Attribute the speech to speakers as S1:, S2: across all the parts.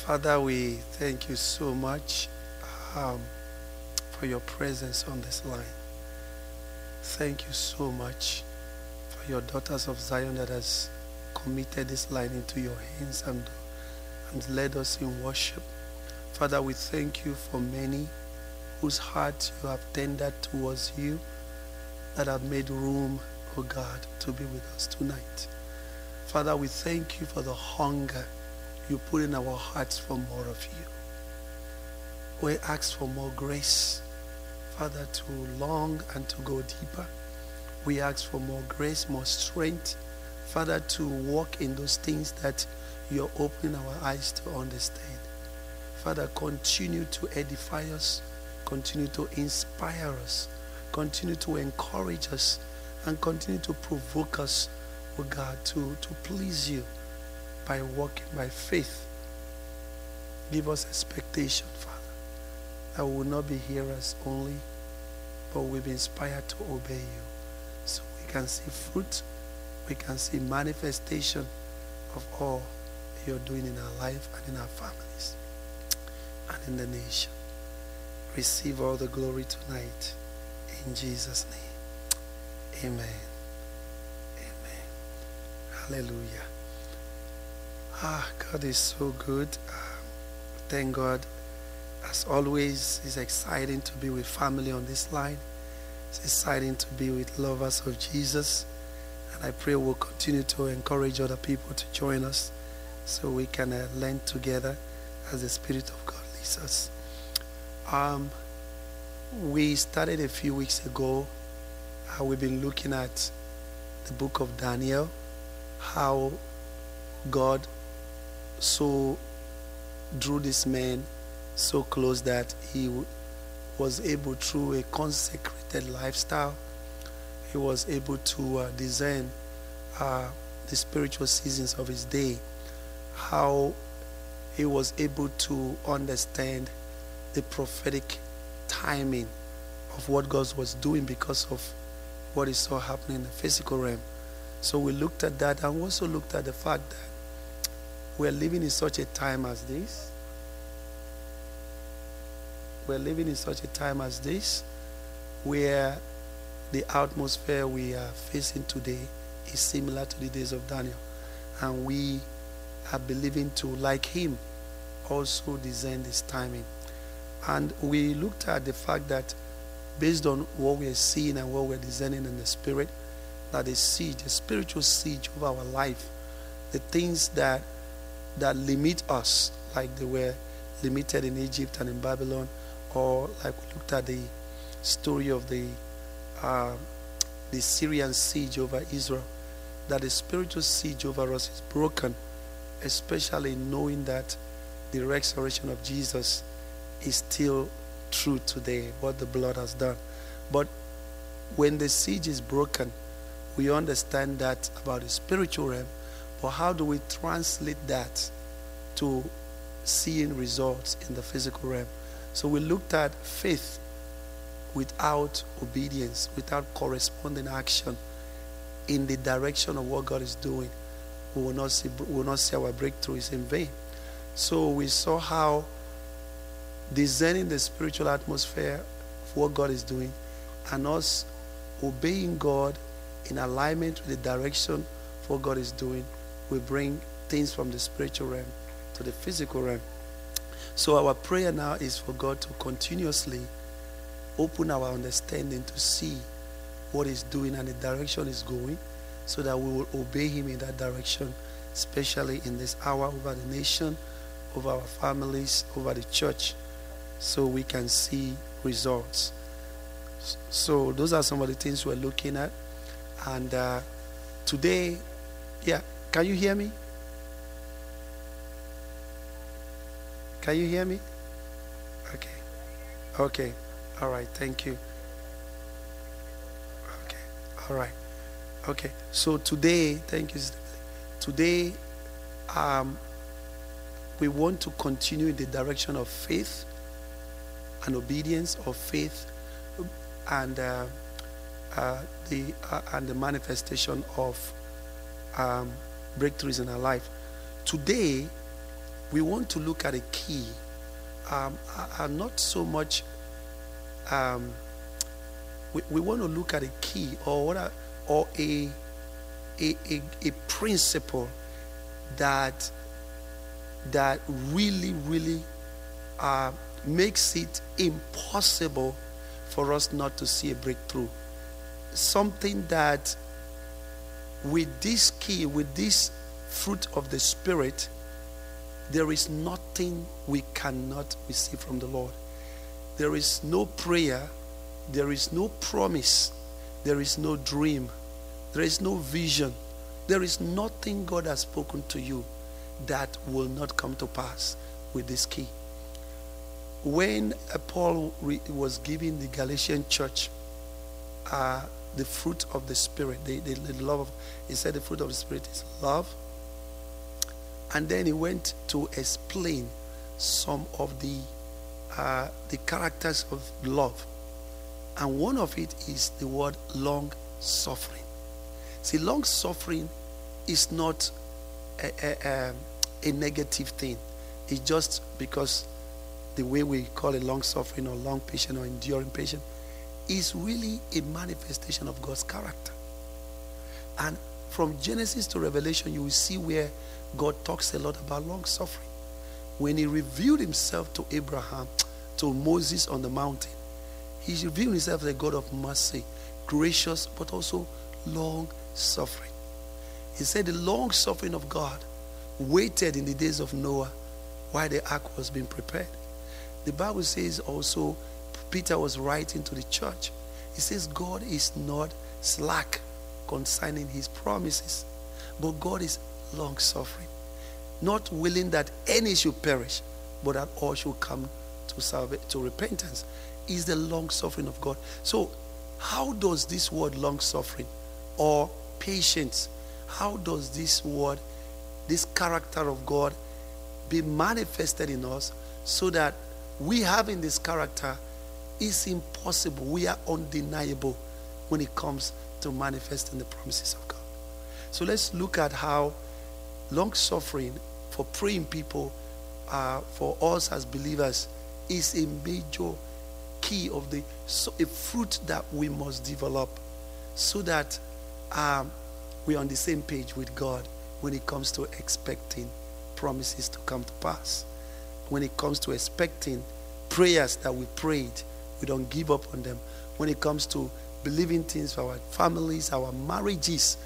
S1: Father, we thank you so much um, for your presence on this line. Thank you so much for your daughters of Zion that has committed this line into your hands and led us in worship. Father, we thank you for many whose hearts you have tendered towards you, that have made room, oh God, to be with us tonight. Father, we thank you for the hunger you put in our hearts for more of you. We ask for more grace, Father, to long and to go deeper. We ask for more grace, more strength, Father, to walk in those things that you're opening our eyes to understand. Father, continue to edify us, continue to inspire us, continue to encourage us, and continue to provoke us, oh God, to please you by walking by faith. Give us expectation, Father, that we will not be hearers only, but we'll be inspired to obey you. So we can see fruit, we can see manifestation of all you're doing in our life and in our families and in the nation. Receive all the glory tonight. In Jesus' name. Amen. Amen. Hallelujah. God is so good. Thank God. As always, it's exciting to be with family on this line. It's exciting to be with lovers of Jesus. And I pray we'll continue to encourage other people to join us so we can learn together as the Spirit of God leads us. We started a few weeks ago. We've been looking at the book of Daniel, how God so drew this man so close that he was able, through a consecrated lifestyle, he was able to discern the spiritual seasons of his day, how he was able to understand the prophetic timing of what God was doing because of what he saw happening in the physical realm. So we looked at that, and also looked at the fact that we're living in such a time as this. We're living in such a time as this, where the atmosphere we are facing today is similar to the days of Daniel. And we are believing to, like him, also discern this timing. And we looked at the fact that based on what we are seeing and what we're discerning in the spirit, that the siege, the spiritual siege of our life, the things that limit us, like they were limited in Egypt and in Babylon, or like we looked at the story of the Syrian siege over Israel, that the spiritual siege over us is broken, especially knowing that the resurrection of Jesus is still true today, what the blood has done. But when the siege is broken, we understand that about the spiritual realm, but how do we translate that to seeing results in the physical realm? So we looked at faith without obedience, without corresponding action in the direction of what God is doing. We will not see our breakthroughs in vain. So we saw how discerning the spiritual atmosphere of what God is doing and us obeying God in alignment with the direction of what God is doing will bring things from the spiritual realm to the physical realm. So our prayer now is for God to continuously open our understanding to see what He's doing and the direction He's going, so that we will obey Him in that direction, especially in this hour, over the nation, over our families, over the church, so we can see results. So those are some of the things we're looking at. And today, can you hear me? Can you hear me? Okay. All right. Thank you. Okay. All right. Okay. So today, thank you. Today, we want to continue in the direction of faith and obedience, of faith and the manifestation of breakthroughs in our life. Today, we want to look at a key, not so much. We want to look at a key or a principle that really makes it impossible for us not to see a breakthrough. Something that with this key, with this fruit of the Spirit, there is nothing we cannot receive from the Lord. There is no prayer, there is no promise, there is no dream, there is no vision, there is nothing God has spoken to you that will not come to pass with this key. When Paul was giving the Galatian church the fruit of the Spirit, the love of, he said the fruit of the Spirit is love. And then he went to explain some of the characters of love. And one of it is the word long suffering. See, long suffering is not a negative thing. It's just because the way we call it long suffering or long patient or enduring patient is really a manifestation of God's character. And from Genesis to Revelation, you will see where God talks a lot about long suffering. When he revealed himself to Abraham, to Moses on the mountain, he revealed himself as a God of mercy, gracious, but also long suffering. He said the long suffering of God waited in the days of Noah while the ark was being prepared. The Bible says also, Peter was writing to the church. He says God is not slack concerning his promises, but God is long suffering, not willing that any should perish, but that all should come to repentance. Is the long suffering of God. So how does this word long suffering or patience, how does this word, this character of God be manifested in us so that we having this character is impossible, we are undeniable when it comes to manifesting the promises of God. So let's look at how long suffering for praying people, for us as believers, is a major key of a fruit that we must develop so that we're on the same page with God when it comes to expecting promises to come to pass. When it comes to expecting prayers that we prayed, we don't give up on them. When it comes to believing things for our families, our marriages,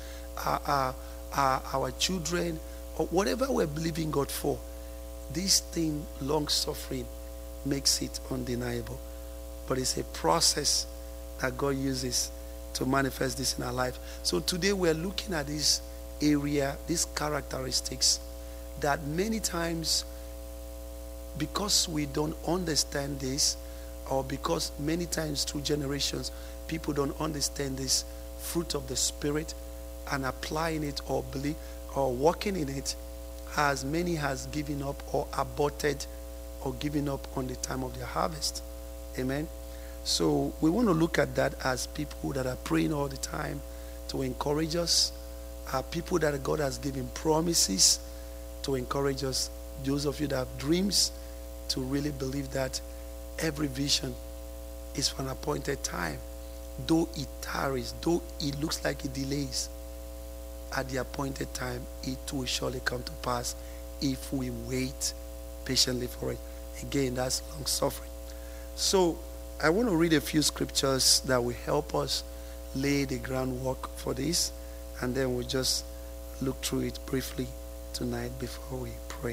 S1: our children, or whatever we're believing God for, this thing, long suffering, makes it undeniable. But it's a process that God uses to manifest this in our life. So today we're looking at this area, these characteristics that many times, because we don't understand this, or because many times through generations people don't understand this fruit of the Spirit and applying it or believe or walking in it, as many has given up or aborted or given up on the time of their harvest. Amen. So we want to look at that as people that are praying all the time to encourage us, people that God has given promises to encourage us, those of you that have dreams, to really believe that every vision is for an appointed time. Though it tarries, though it looks like it delays, at the appointed time, it will surely come to pass if we wait patiently for it. Again, that's long suffering. So I want to read a few scriptures that will help us lay the groundwork for this, and then we'll just look through it briefly tonight before we pray.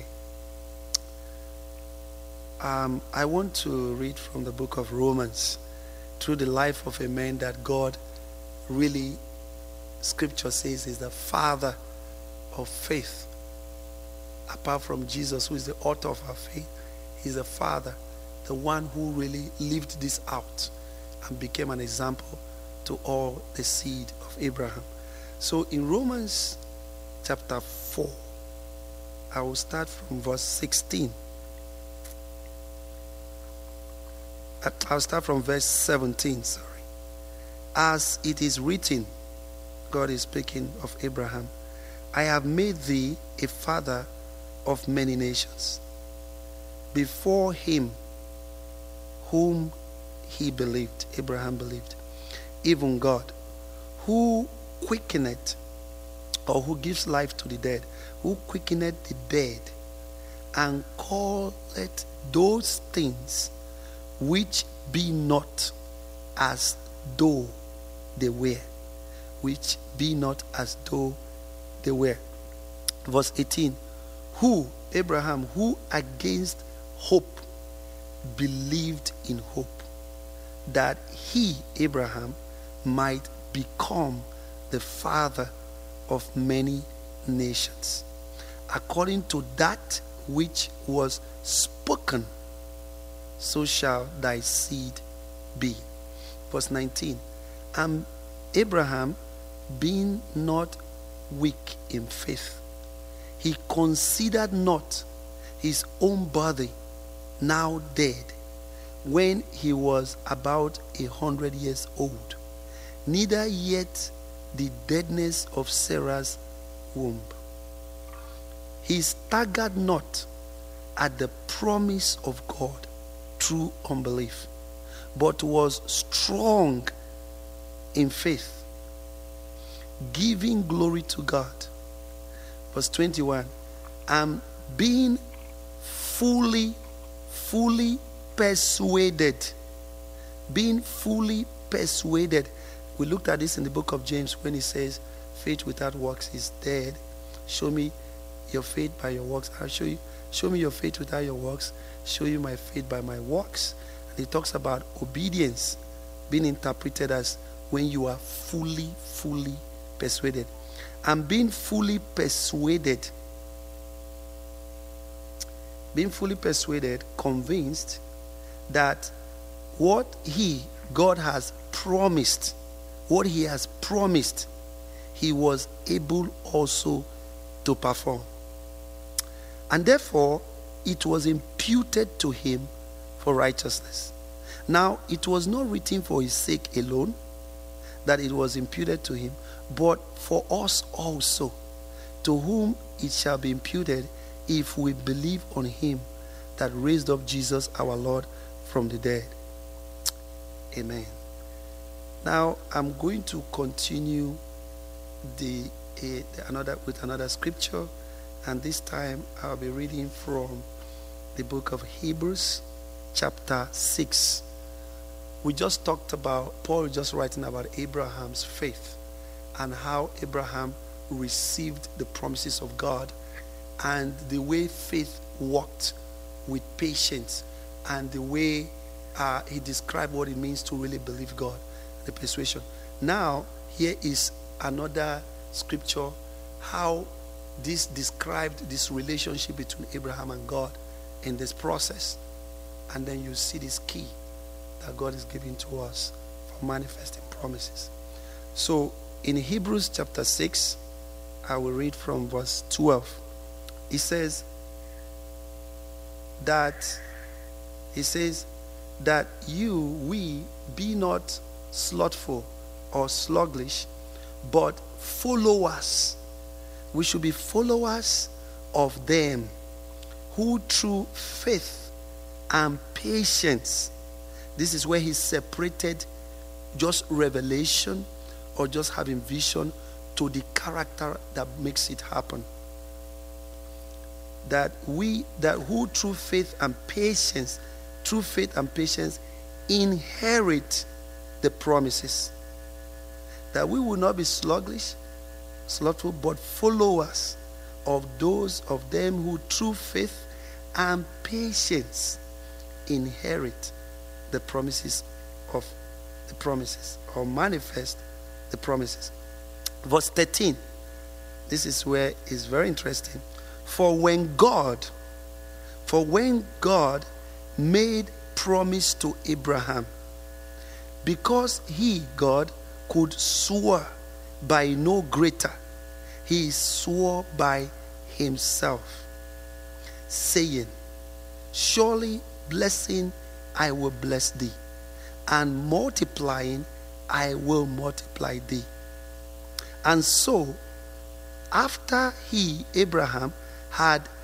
S1: I want to read from the book of Romans, through the life of a man that God really, scripture says, is the father of faith. Apart from Jesus, who is the author of our faith, he's the father, the one who really lived this out and became an example to all the seed of Abraham. So in Romans chapter 4, I will start from verse 16. I'll start from verse 17, sorry. As it is written, God is speaking of Abraham, I have made thee a father of many nations. Before him, whom he believed, Abraham believed, even God, who quickeneth, or who gives life to the dead, who quickeneth the dead, and calleth those things which be not as though they were, which be not as though they were. Verse 18, who, Abraham, who against hope believed in hope, that he, Abraham, might become the father of many nations, according to that which was spoken, so shall thy seed be. Verse 19, and Abraham, being not weak in faith, he considered not his own body now dead, when he was about 100 years old, neither yet the deadness of Sarah's womb. He staggered not at the promise of God through unbelief, but was strong in faith, giving glory to God. Verse 21, and being fully persuaded. Being fully persuaded. We looked at this in the book of James when he says, faith without works is dead. Show me your faith by your works. I'll show you. Show me your faith without your works. Show you my faith by my works. And he talks about obedience being interpreted as when you are fully persuaded. And being fully persuaded, convinced that what God has promised, he was able also to perform. And therefore, it was imputed to him for righteousness. Now, it was not written for his sake alone that it was imputed to him, but for us also, to whom it shall be imputed if we believe on him that raised up Jesus our Lord from the dead. Amen. Now I'm going to continue with another scripture, and this time I'll be reading from the book of Hebrews chapter 6. We just talked about, Paul just writing about Abraham's faith and how Abraham received the promises of God, and the way faith worked with patience, and the way he described what it means to really believe God, the persuasion. Now, here is another scripture, how this described this relationship between Abraham and God in this process. And then you see this key that God is giving to us for manifesting promises. So, in Hebrews chapter 6, I will read from verse 12. It says that we be not slothful or sluggish, but followers. We should be followers of them who through faith and patience, this is where he separated just revelation or just having vision to the character that makes it happen. That who through faith and patience inherit the promises. That we will not be slothful, but followers of those of them who through faith and patience inherit the promises or manifest the promises. Verse 13, this is where it's very interesting. For when God made promise to Abraham, because he, God, could swear by no greater, he swore by himself, saying, surely blessing I will bless thee, and multiplying I will multiply thee. And so, after he, Abraham, had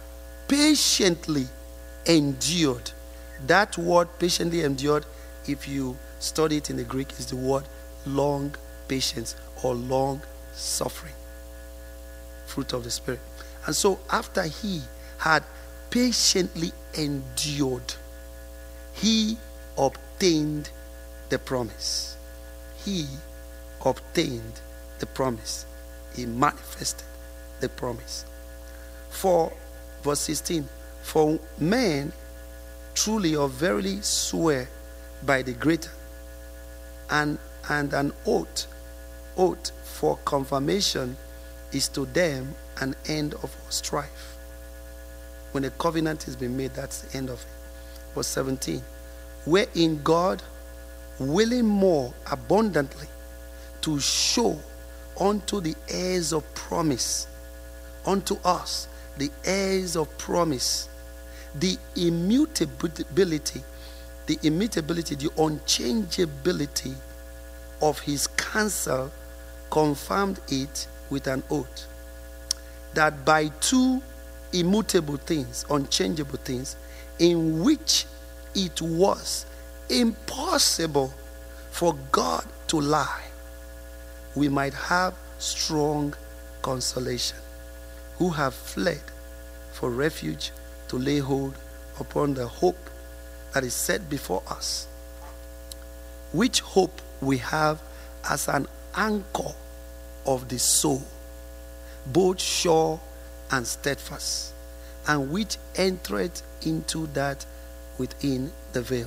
S1: patiently endured. That word patiently endured, if you study it in the Greek, is the word long patience or long suffering. Fruit of the Spirit. And so after he had patiently endured, he obtained the promise. He obtained the promise. He manifested the promise. For verse 16, for men truly or verily swear by the greater, and an oath for confirmation is to them an end of all strife. When a covenant has been made, that's the end of it. Verse 17, wherein God, willing more abundantly to show unto the heirs of promise, unto us, the heirs of promise, the immutability, the unchangeability of his counsel, confirmed it with an oath, that by two immutable things, unchangeable things, in which it was impossible for God to lie, we might have strong consolation, who have fled for refuge to lay hold upon the hope that is set before us, which hope we have as an anchor of the soul, both sure and steadfast, and which entereth into that within the veil.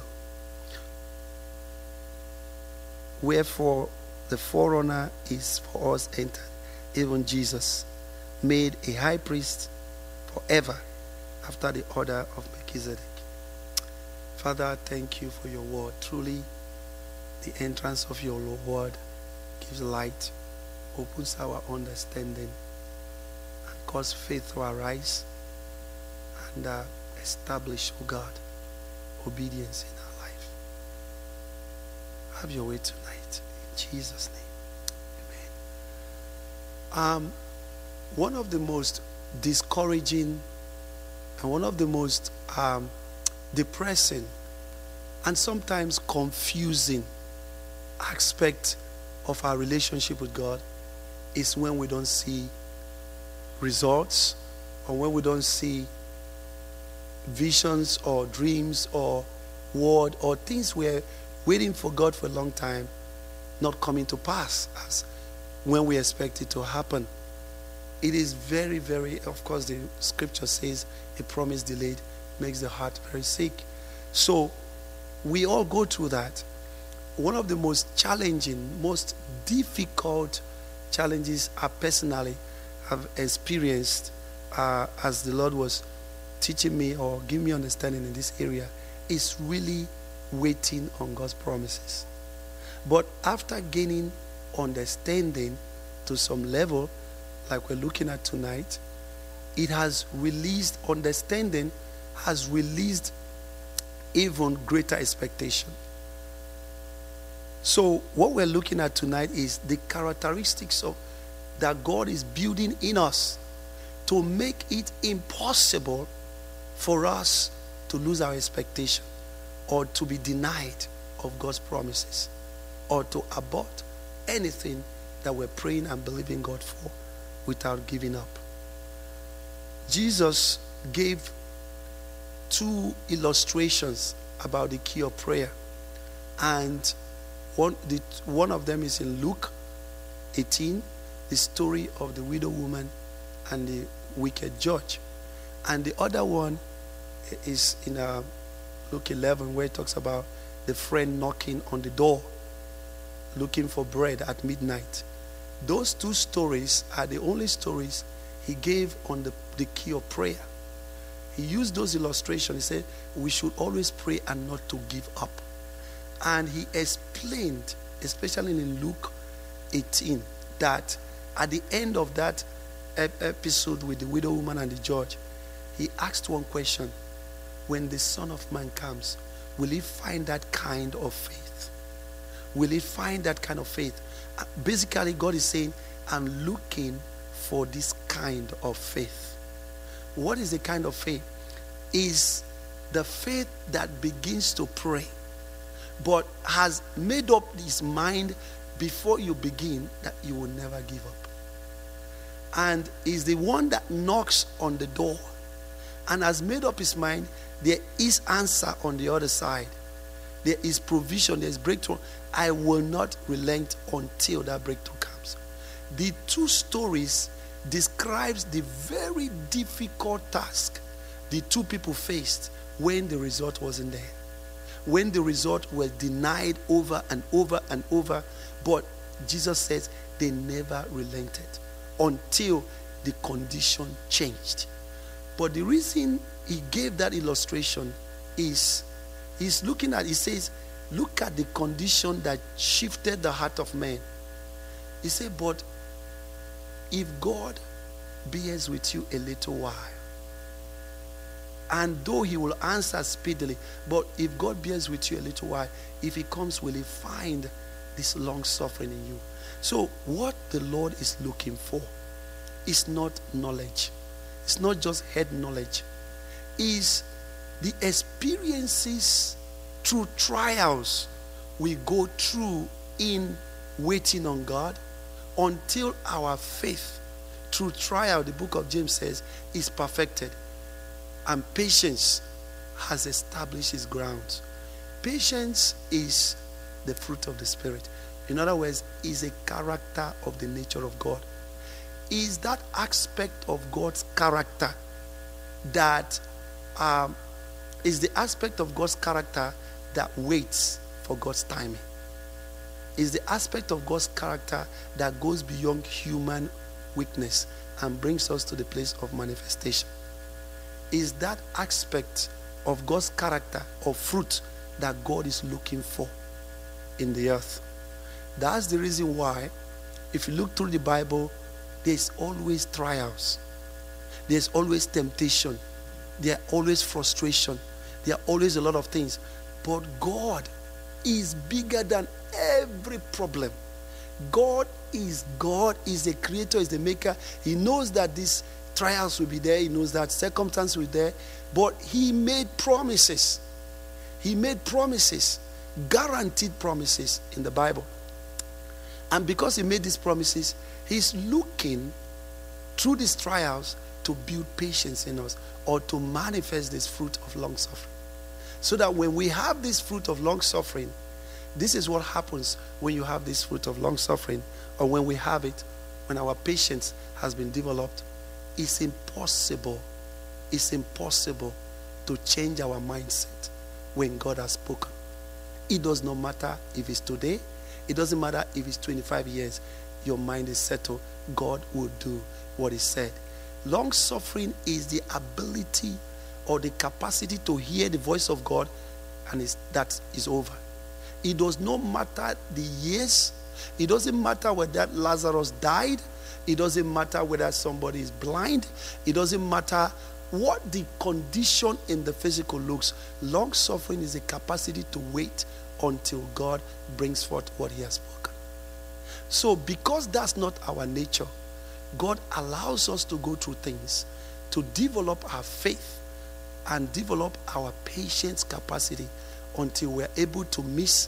S1: Wherefore the forerunner is for us entered, even Jesus, made a high priest forever after the order of Melchizedek. Father, thank you for your word. Truly, the entrance of your word gives light, opens our understanding, and cause faith to arise and establish, oh God, obedience in our life. Have your way tonight. In Jesus' name. Amen. One of the most discouraging and one of the most depressing and sometimes confusing aspect of our relationship with God is when we don't see results, or when we don't see visions or dreams or word or things we're waiting for God for a long time not coming to pass as when we expect it to happen. It is very, very, of course, the scripture says a promise delayed makes the heart very sick. So we all go through that. One of the most challenging, most difficult challenges I personally have experienced as the Lord was teaching me or giving me understanding in this area is really waiting on God's promises. But after gaining understanding to some level, like we're looking at tonight, it has released, understanding has released even greater expectation. So what we're looking at tonight is the characteristics of that God is building in us to make it impossible for us to lose our expectation or to be denied of God's promises or to abort anything that we're praying and believing God for without giving up. Jesus gave two illustrations about the key of prayer, and one of them is in Luke 18, the story of the widow woman and the wicked judge, and the other one is in Luke 11, where it talks about the friend knocking on the door looking for bread at midnight. Those two stories are the only stories he gave on the key of prayer. He used those illustrations. He said we should always pray and not to give up. And he explained, especially in Luke 18, that at the end of that episode with the widow woman and the judge, he asked one question: when the Son of Man comes, will he find that kind of faith? Will he find that kind of faith? Basically, God is saying, I'm looking for this kind of faith. What is the kind of faith? Is the faith that begins to pray, but has made up his mind before you begin that you will never give up. And is the one that knocks on the door and has made up his mind there is answer on the other side. There is provision, there is breakthrough. I will not relent until that breakthrough comes. The two stories describes the very difficult task the two people faced when the result wasn't there. When the result was denied over and over and over. But Jesus says they never relented until the condition changed. But the reason he gave that illustration is he's looking at, he says, look at the condition that shifted the heart of man. He said, but if God bears with you a little while, and though he will answer speedily, but if God bears with you a little while, if he comes, will he find this long suffering in you? So what the Lord is looking for is not knowledge. It's not just head knowledge. It's the experiences through trials we go through in waiting on God until our faith through trial, the book of James says, is perfected. And patience has established its grounds. Patience is the fruit of the Spirit. In other words, is a character of the nature of God. Is that aspect of God's character that is the aspect of God's character that waits for God's timing. Is the aspect of God's character that goes beyond human weakness and brings us to the place of manifestation. Is that aspect of God's character or fruit that God is looking for in the earth. That's the reason why, if you look through the Bible, there's always trials. There's always temptation. There are always frustration. There are always a lot of things. But God is bigger than every problem. God is the creator, is the maker. He knows that these trials will be there. He knows that circumstances will be there. But he made promises. He made promises, guaranteed promises in the Bible. And because he made these promises, he's looking through these trials to build patience in us or to manifest this fruit of long suffering. So that when we have this fruit of long suffering, this is what happens when you have this fruit of long suffering, or when we have it, when our patience has been developed. It's impossible to change our mindset when God has spoken. It does not matter if it's today. It doesn't matter if it's 25 years. Your mind is settled. God will do what he said. Long suffering is the ability or the capacity to hear the voice of God, and that is over. It does not matter the years. It doesn't matter whether Lazarus died. It doesn't matter whether somebody is blind. It doesn't matter what the condition in the physical looks. Long suffering is a capacity to wait until God brings forth what he has spoken. So because that's not our nature, God allows us to go through things to develop our faith and develop our patience capacity until we're able to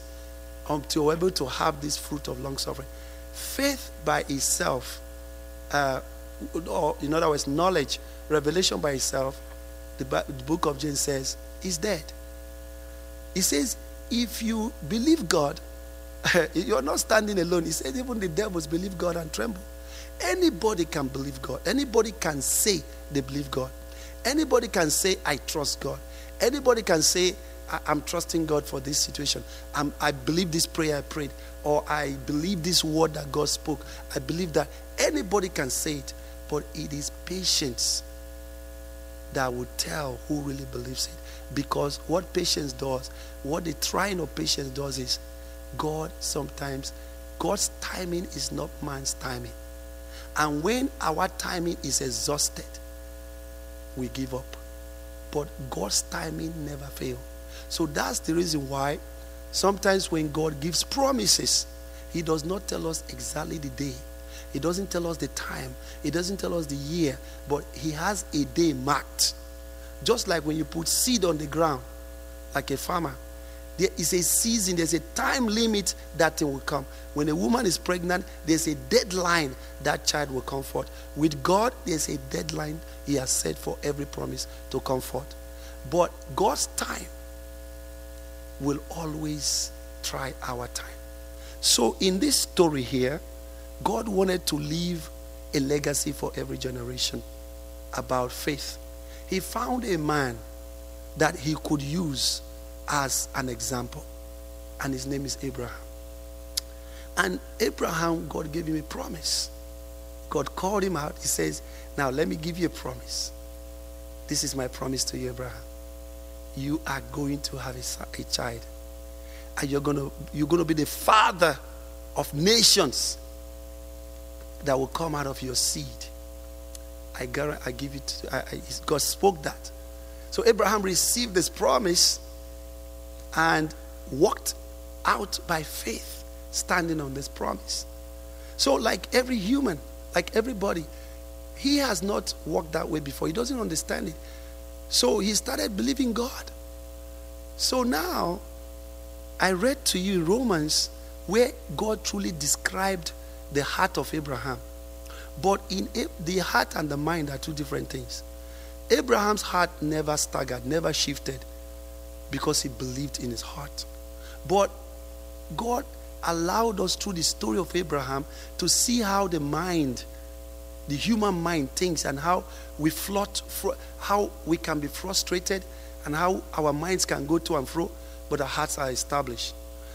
S1: have this fruit of long suffering. Faith by itself, or in other words, knowledge, revelation by itself, the book of James says, is dead. It says, if you believe God, you're not standing alone. He said even the devils believe God and tremble. Anybody can believe God. Anybody can say they believe God. Anybody can say, I trust God. Anybody can say, I'm trusting God for this situation. I believe this prayer I prayed. Or I believe this word that God spoke. I believe that. Anybody can say it. But it is patience that will tell who really believes it. Because what patience does, what the trying of patience does is, God's timing is not man's timing. And when our timing is exhausted, we give up. But God's timing never fails. So that's the reason why sometimes when God gives promises, he does not tell us exactly the day. He doesn't tell us the time. He doesn't tell us the year. But he has a day marked. Just like when you put seed on the ground, like a farmer. There is a season, there's a time limit that thing will come. When a woman is pregnant, there's a deadline that child will come forth. With God, there's a deadline he has set for every promise to come forth. But God's time will always try our time. So in this story here, God wanted to leave a legacy for every generation about faith. He found a man that he could use as an example, and his name is Abraham. And Abraham, God gave him a promise. God called him out. He says, now let me give you a promise. This is my promise to you, Abraham. You are going to have a child, and you're going to be the father of nations that will come out of your seed. I give it. God spoke that. So Abraham received this promise and walked out by faith, standing on this promise. So like every human, like everybody, he has not walked that way before. He doesn't understand it. So he started believing God. So now, I read to you Romans where God truly described the heart of Abraham. But in the heart and the mind are two different things. Abraham's heart never staggered, never shifted, because he believed in his heart. But God allowed us through the story of Abraham to see how the mind, the human mind thinks, and how we how we can be frustrated, and how our minds can go to and fro, but our hearts are established.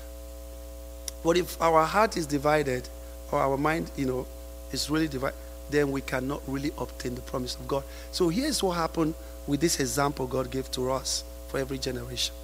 S1: But if our heart is divided, or our mind, is really divided, then we cannot really obtain the promise of God. So here's what happened with this example God gave to us for every generation.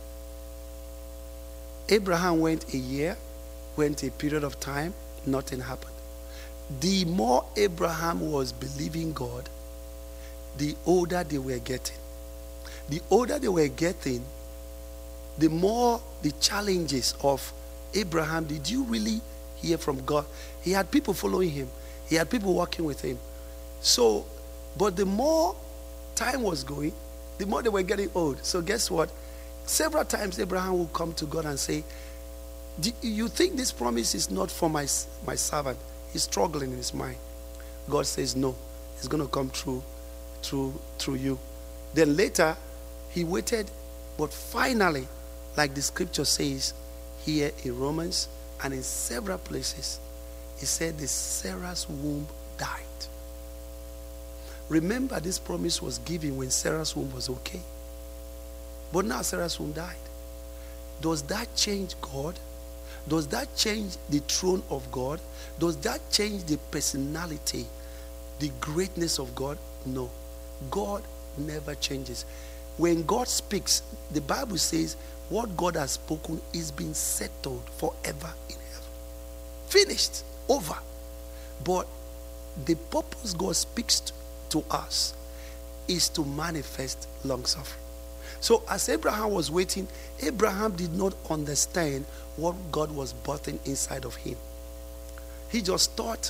S1: Abraham went a year, went a period of time, nothing happened. The more Abraham was believing God, the older they were getting. The older they were getting, the more the challenges of Abraham, did you really hear from God? He had people following him. He had people working with him. So, but the more time was going, the more they were getting old. So guess what? Several times Abraham will come to God and say, do you think this promise is not for my servant? He's struggling in his mind. God says, no, it's going to come through you. Then later, he waited, but finally, like the scripture says here in Romans and in several places, he said the Sarah's womb died. Remember, this promise was given when Sarah's womb was okay. But now Sarah's womb died. Does that change God? Does that change the throne of God? Does that change the personality, the greatness of God? No. God never changes. When God speaks, the Bible says what God has spoken is being settled forever in heaven. Finished. Over. But the purpose God speaks to us is to manifest long suffering. So as Abraham was waiting, Abraham did not understand what God was birthing inside of him. He just thought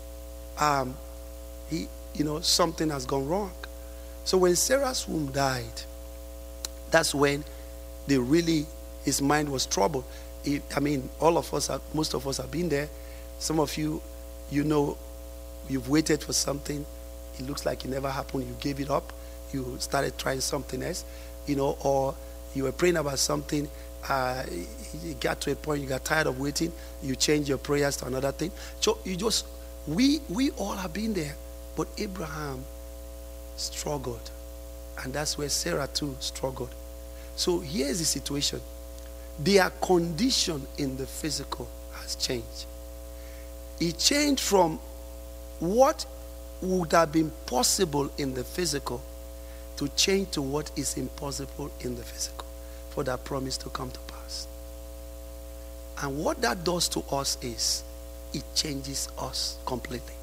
S1: something has gone wrong. So when Sarah's womb died, that's when his mind was troubled. All of us, most of us have been there. Some of you, you've waited for something. It looks like it never happened. You gave it up. You started trying something else, or you were praying about something. You got to a point you got tired of waiting. You changed your prayers to another thing. So we all have been there. But Abraham struggled. And that's where Sarah too struggled. So here's the situation. Their condition in the physical has changed. It changed from what would have been possible in the physical to change to what is impossible in the physical for that promise to come to pass. And what that does to us is it changes us completely.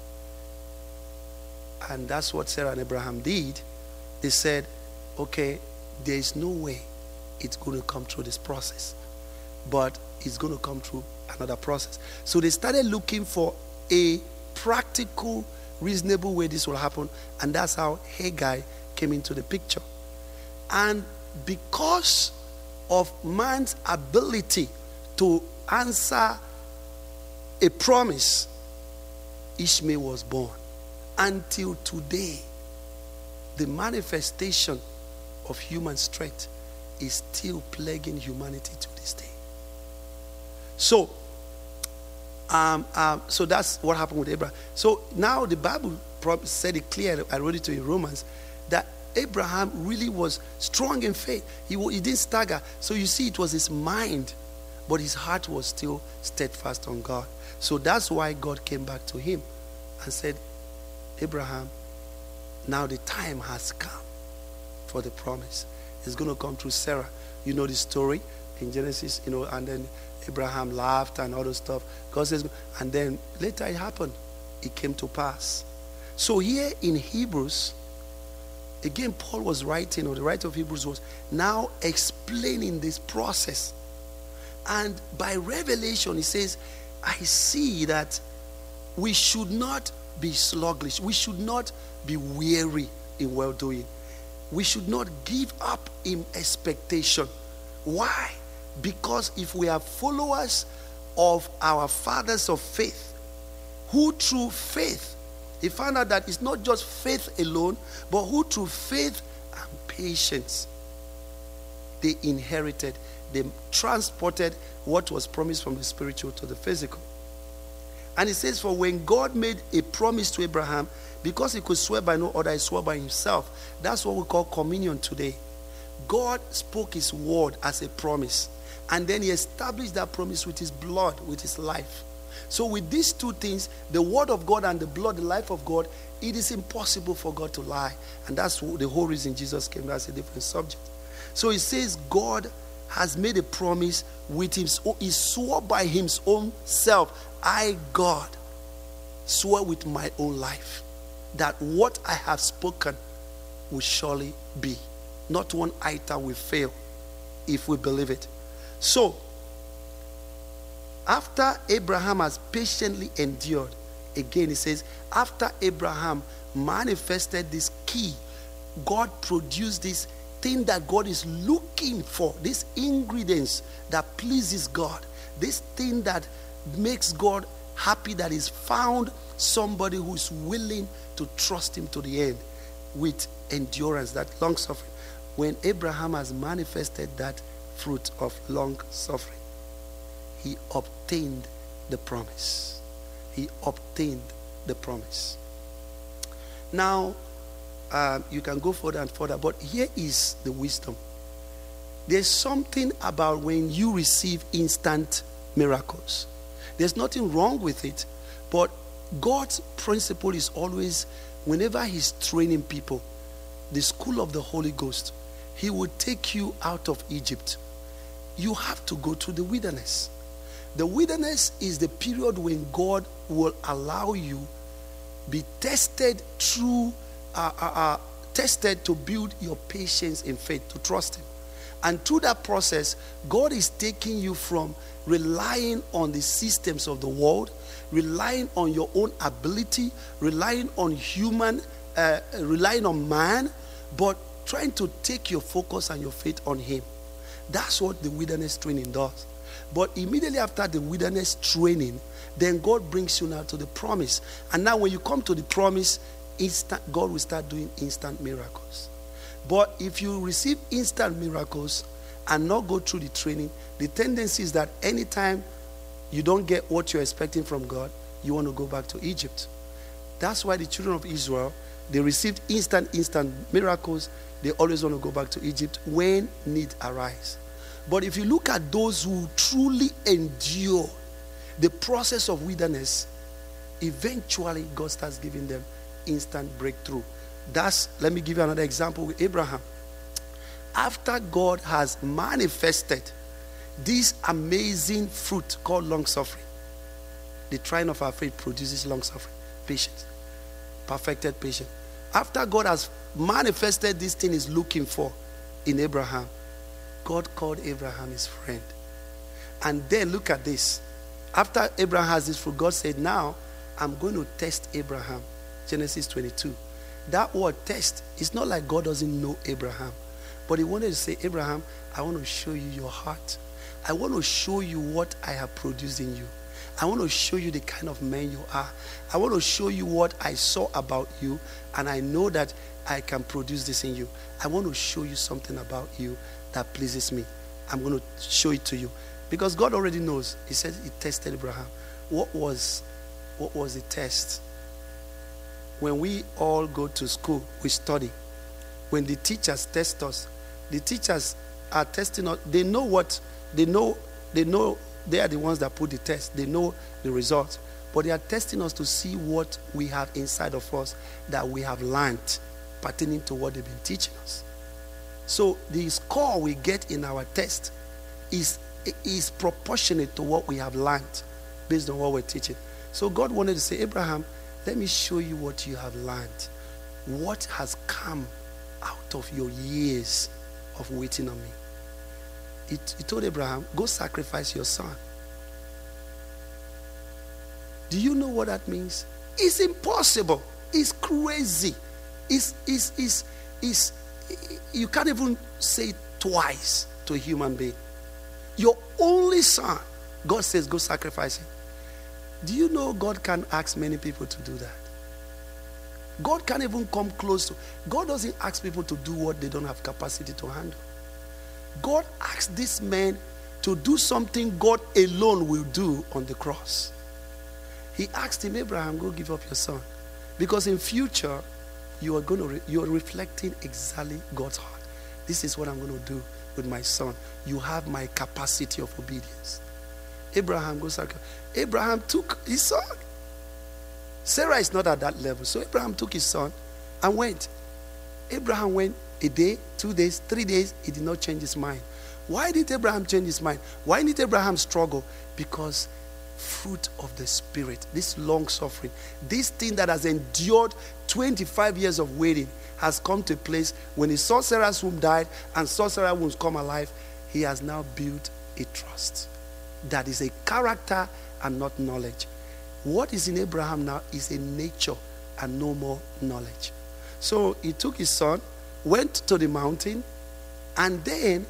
S1: And that's what Sarah and Abraham did. They said, okay, there is no way it's going to come through this process, but it's going to come through another process. So they started looking for a practical, reasonable way this will happen. And that's how Haggai came into the picture. And because of man's ability to answer a promise, Ishmael was born. Until today, the manifestation of human strength is still plaguing humanity to this day. So that's what happened with Abraham. So now the Bible said it clear, I wrote it to you in Romans, that Abraham really was strong in faith. He didn't stagger. So you see, it was his mind, but his heart was still steadfast on God. So that's why God came back to him and said, Abraham, now the time has come for the promise. It's going to come through Sarah. You know the story in Genesis, and then Abraham laughed and all those stuff. God says, and then later it happened. It came to pass. So here in Hebrews, again, Paul was writing, or the writer of Hebrews was now explaining this process. And by revelation, he says, I see that we should not be sluggish. We should not be weary in well-doing. We should not give up in expectation. Why? Because if we are followers of our fathers of faith, who through faith, he found out that it's not just faith alone, but who through faith and patience, they inherited, they transported what was promised from the spiritual to the physical. And it says, for when God made a promise to Abraham, because he could swear by no other, he swore by himself. That's what we call communion today. God spoke his word as a promise, and then he established that promise with his blood, with his life. So with these two things, the word of God and the blood, the life of God, it is impossible for God to lie. And that's the whole reason Jesus came. That's a different subject. So it says God has made a promise with him. He swore by his own self. I, God, swear with my own life that what I have spoken will surely be. Not one iota will fail if we believe it. So, after Abraham has patiently endured, again it says, after Abraham manifested this key, God produced this thing that God is looking for, these ingredients that pleases God, this thing that makes God happy, that is found somebody who is willing to trust him to the end with endurance, that long suffering. When Abraham has manifested that fruit of long suffering, he obtained the promise. He obtained the promise. Now, you can go further and further, but here is the wisdom. There's something about when you receive instant miracles. There's nothing wrong with it, but God's principle is always, whenever he's training people, the school of the Holy Ghost, he will take you out of Egypt. You have to go to the wilderness. The wilderness is the period when God will allow you be tested through, tested to build your patience in faith, to trust him. And through that process, God is taking you from relying on the systems of the world, relying on your own ability, relying on human, relying on man, but trying to take your focus and your faith on him. That's what the wilderness training does. But immediately after the wilderness training, then God brings you now to the promise. And now when you come to the promise, God will start doing instant miracles. But if you receive instant miracles and not go through the training, the tendency is that anytime you don't get what you're expecting from God, you want to go back to Egypt. That's why the children of Israel, they received instant miracles. They always want to go back to Egypt when need arises. But if you look at those who truly endure the process of wilderness, eventually God starts giving them instant breakthrough. Let me give you another example with Abraham. After God has manifested this amazing fruit called long suffering, the trying of our faith produces long suffering, patience, perfected patience. After God has manifested this thing he's looking for in Abraham, God called Abraham his friend. And then look at this. After Abraham has this fruit, God said, now I'm going to test Abraham. Genesis 22. That word test is not like God doesn't know Abraham. But he wanted to say, Abraham, I want to show you your heart. I want to show you what I have produced in you. I want to show you the kind of man you are. I want to show you what I saw about you, and I know that I can produce this in you. I want to show you something about you that pleases me. I'm going to show it to you. Because God already knows. He said he tested Abraham. What was the test? When we all go to school, we study. When the teachers test us, the teachers are testing us. They know what, they know, they are the ones that put the test. They know the results. But they are testing us to see what we have inside of us that we have learned pertaining to what they've been teaching us. So the score we get in our test is proportionate to what we have learned based on what we're teaching. So God wanted to say, Abraham, let me show you what you have learned. What has come out of your years of waiting on me. He told Abraham, go sacrifice your son. Do you know what that means? It's impossible. It's crazy. You can't even say it twice to a human being. Your only son, God says, go sacrifice him. Do you know God can ask many people to do that? God can't even come close to. God doesn't ask people to do what they don't have capacity to handle. God asked this man to do something God alone will do on the cross. He asked him, Abraham, go give up your son. Because in future, you are reflecting exactly God's heart. This is what I'm going to do with my son. You have my capacity of obedience. Abraham goes, Abraham took his son. Sarah is not at that level. So Abraham took his son and went. Abraham went a day, 2 days, 3 days. He did not change his mind. Why did Abraham change his mind? Why did Abraham struggle? Because fruit of the Spirit, this long suffering, this thing that has endured 25 years of waiting has come to a place when he saw Sarah's womb died and saw Sarah's womb come alive, he has now built a trust that is a character and not knowledge. What is in Abraham now is a nature and no more knowledge. So he took his son, went to the mountain, and then,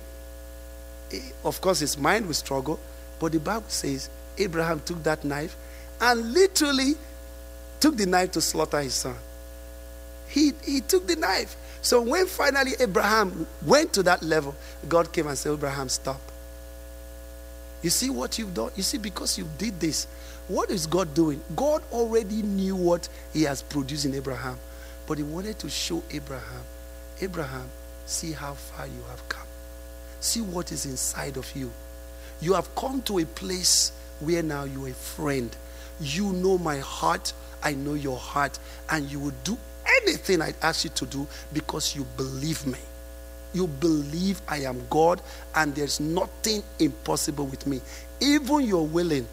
S1: of course, his mind will struggle, but the Bible says Abraham took that knife and literally took the knife to slaughter his son. He took the knife. So when finally Abraham went to that level, God came and said, Abraham, stop. You see what you've done? You see, because you did this, what is God doing? God already knew what he has produced in Abraham. But he wanted to show Abraham, Abraham, see how far you have come. See what is inside of you. You have come to a place where now you're a friend. You know my heart, I know your heart, and you will do anything I ask you to do because you believe me. You believe I am God and there's nothing impossible with me. Even you're willing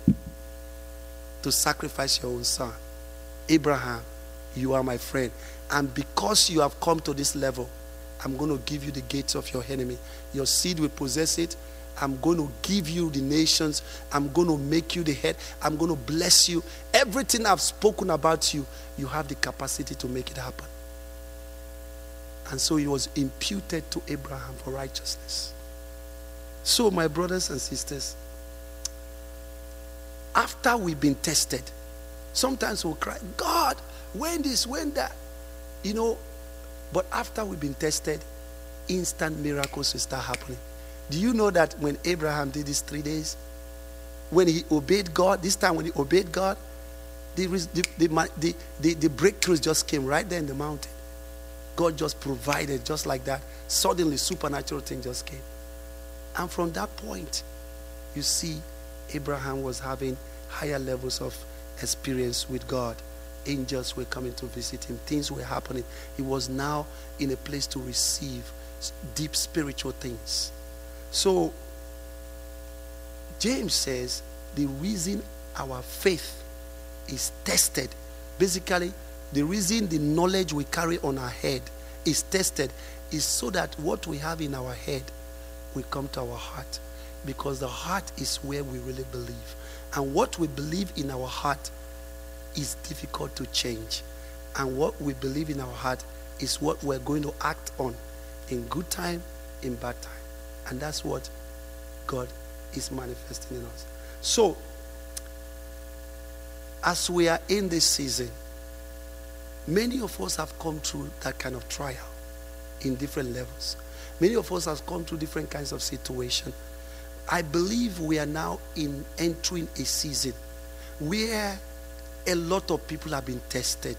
S1: to sacrifice your own son. Abraham, you are my friend. And because you have come to this level, I'm going to give you the gates of your enemy. Your seed will possess it. I'm going to give you the nations. I'm going to make you the head. I'm going to bless you. Everything I've spoken about you, you have the capacity to make it happen. And so it was imputed to Abraham for righteousness. So my brothers and sisters, after we've been tested, sometimes we'll cry, God, when this, when that? You know, but after we've been tested, instant miracles will start happening. Do you know that when Abraham did this 3 days, when he obeyed God, this time when he obeyed God, the breakthroughs just came right there in the mountain. God just provided just like that. Suddenly, supernatural thing just came. And from that point, you see, Abraham was having higher levels of experience with God. Angels were coming to visit him. Things were happening. He was now in a place to receive deep spiritual things. So, James says the reason our faith is tested, basically, the reason the knowledge we carry on our head is tested is so that what we have in our head will come to our heart. Because the heart is where we really believe. And what we believe in our heart is difficult to change. And what we believe in our heart is what we're going to act on in good time, in bad time. And that's what God is manifesting in us. So, as we are in this season, many of us have come through that kind of trial in different levels. Many of us have come through different kinds of situation. I believe we are now entering a season where a lot of people have been tested.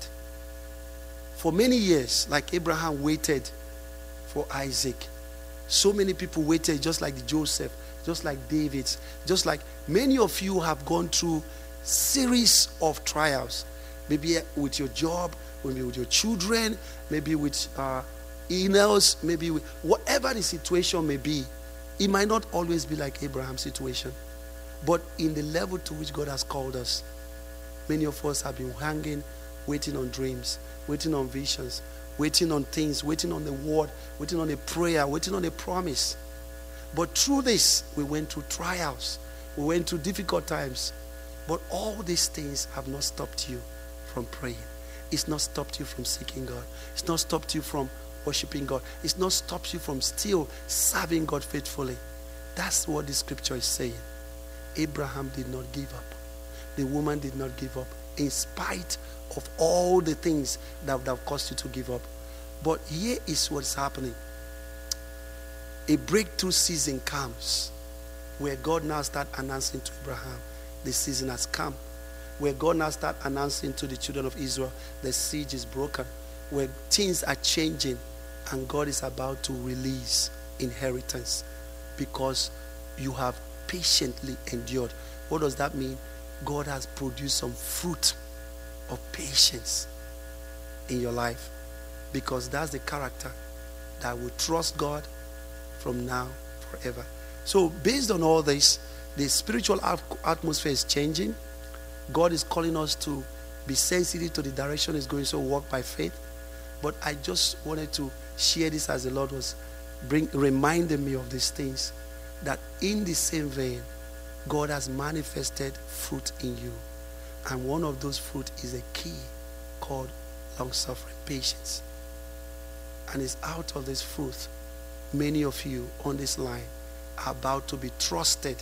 S1: For many years, like Abraham waited for Isaac. So many people waited, just like Joseph, just like David, just like many of you have gone through series of trials. Maybe with your job, maybe with your children, maybe with emails, maybe with whatever the situation may be. It might not always be like Abraham's situation, but in the level to which God has called us, many of us have been hanging, waiting on dreams, waiting on visions, waiting on things, waiting on the word, waiting on a prayer, waiting on a promise. But through this, we went through trials, we went through difficult times. But all these things have not stopped you from praying. It's not stopped you from seeking God. It's not stopped you from worshiping God. It's not stopped you from still serving God faithfully. That's what the scripture is saying. Abraham did not give up. The woman did not give up in spite of all the things that would have caused you to give up. But here is what's happening. A breakthrough season comes where God now starts announcing to Abraham, the season has come. Where God now starts announcing to the children of Israel, the siege is broken. Where things are changing and God is about to release inheritance because you have patiently endured. What does that mean? God has produced some fruit of patience in your life, because that's the character that will trust God from now forever. So based on all this, the spiritual atmosphere is changing. God is calling us to be sensitive to the direction He's going, so walk by faith. But I just wanted to share this as the Lord was reminding me of these things, that in the same vein, God has manifested fruit in you. And one of those fruit is a key called long-suffering, patience. And it's out of this fruit, many of you on this line are about to be trusted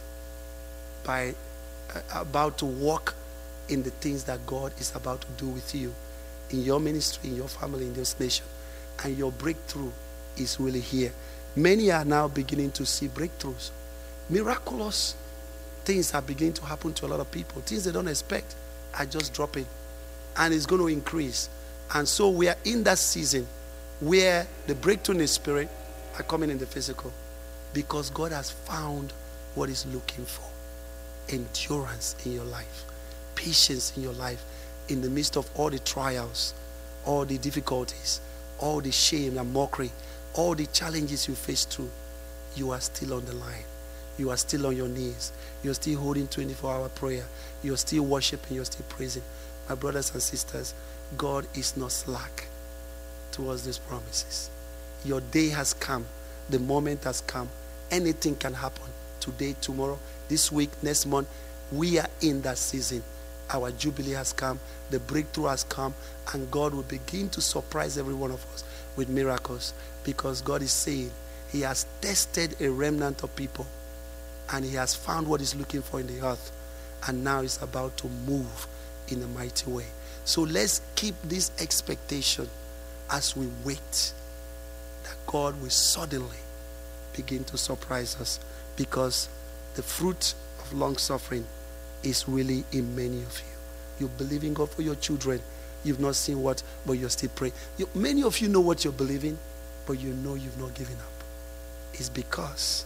S1: by, about to walk in the things that God is about to do with you in your ministry, in your family, in this nation. And your breakthrough is really here. Many are now beginning to see breakthroughs. Miraculous things are beginning to happen to a lot of people. Things they don't expect are just dropping. And it's going to increase. And so we are in that season where the breakthrough in the spirit are coming in the physical, because God has found what He's looking for. Endurance in your life, patience in your life, in the midst of all the trials, all the difficulties, all the shame and mockery, all the challenges you face through. You are still on the line. You are still on your knees. You're still holding 24-hour prayer. You're still worshiping. You're still praising. My brothers and sisters, God is not slack towards these promises. Your day has come. The moment has come. Anything can happen. Today, tomorrow, this week, next month. We are in that season. Our jubilee has come. The breakthrough has come. And God will begin to surprise every one of us with miracles. Because God is saying He has tested a remnant of people. And He has found what He's looking for in the earth. And now He's about to move in a mighty way. So let's keep this expectation as we wait that God will suddenly begin to surprise us, because the fruit of long suffering is really in many of you. You're believing God for your children. You've not seen what, but you're still praying. Many of you know what you're believing, but you know you've not given up. It's because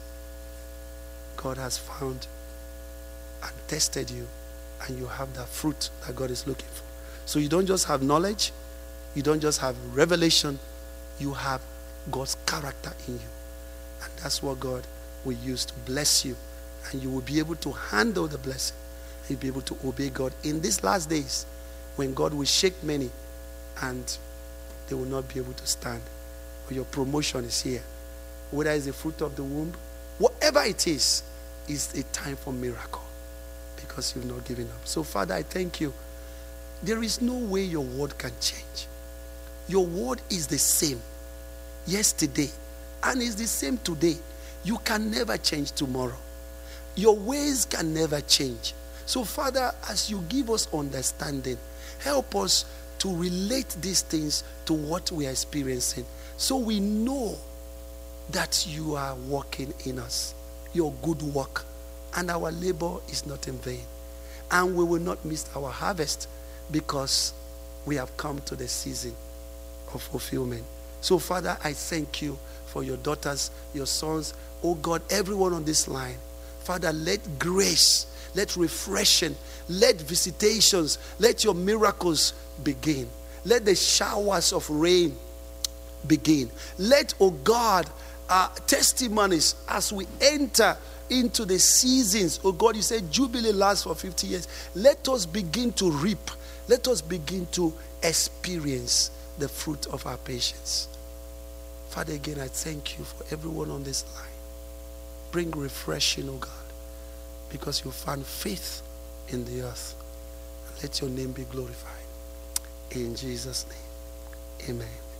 S1: God has found and tested you, and you have that fruit that God is looking for. So you don't just have knowledge, you don't just have revelation, you have God's character in you. And that's what God will use to bless you. And you will be able to handle the blessing. You'll be able to obey God in these last days, when God will shake many and they will not be able to stand. But your promotion is here. Whether it's the fruit of the womb, whatever it is a time for miracle, because you've not given up. So Father, I thank you. there is no way your word can change. Your word is the same yesterday and is the same today. You can never change tomorrow. Your ways can never change. So, Father, as you give us understanding, help us to relate these things to what we are experiencing, so we know that you are working in us, your good work, and our labor is not in vain. And we will not miss our harvest, because we have come to the season of fulfillment. So, Father, I thank you for your daughters, your sons, oh God, everyone on this line. Father, let grace, let refreshing, let visitations, let your miracles begin. Let the showers of rain begin. Let, oh God, testimonies as we enter into the seasons. Oh God, you said Jubilee lasts for 50 years. Let us begin to reap. Let us begin to experience the fruit of our patience. Father, again, I thank you for everyone on this line. Bring refreshing, oh God, because you found faith in the earth. Let your name be glorified. In Jesus' name, amen.